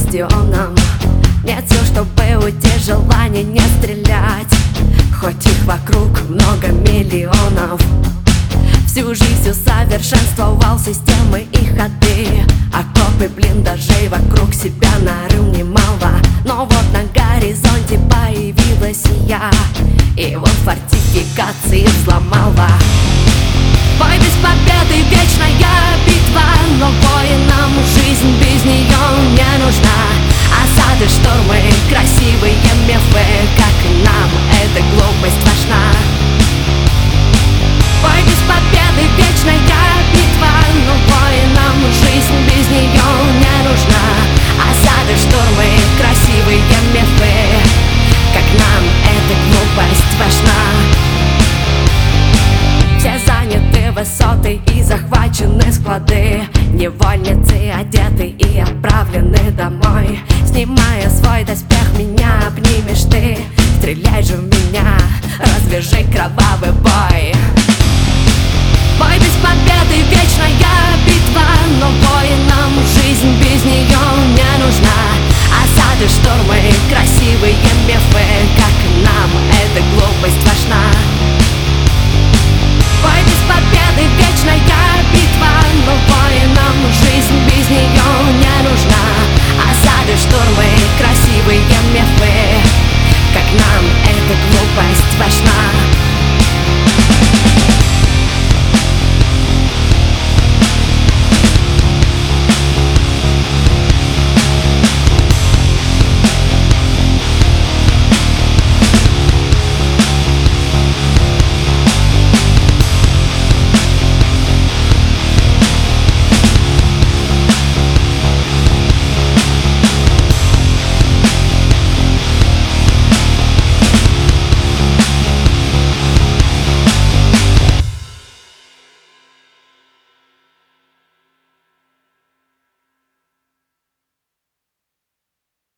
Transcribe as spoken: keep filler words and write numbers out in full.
бастионом. Нет сил, чтобы уйти, желание не стрелять, хоть их вокруг много миллионов. Всю жизнь усовершенствовал системы и ходы, окопы блиндажей вокруг себя нарыл немало. Но вот на горизонте появилась я, и вот фортификации взломала. Бой без победы, вечная битва, но воинам жизнь без нее не нужна. Осады, штурмы, красивые мифы, как нам эта глупость важна. Бой без победы, вечная битва, но воинам жизнь без нее не нужна. Осады, штурмы, красивые мифы, как нам эта глупость важна. Все заняты высоты и захвачены склады, невольницы одеты и отправлены домой. Снимая свой доспех, меня обнимешь ты, стреляй же в меня, развяжи кровавый бой.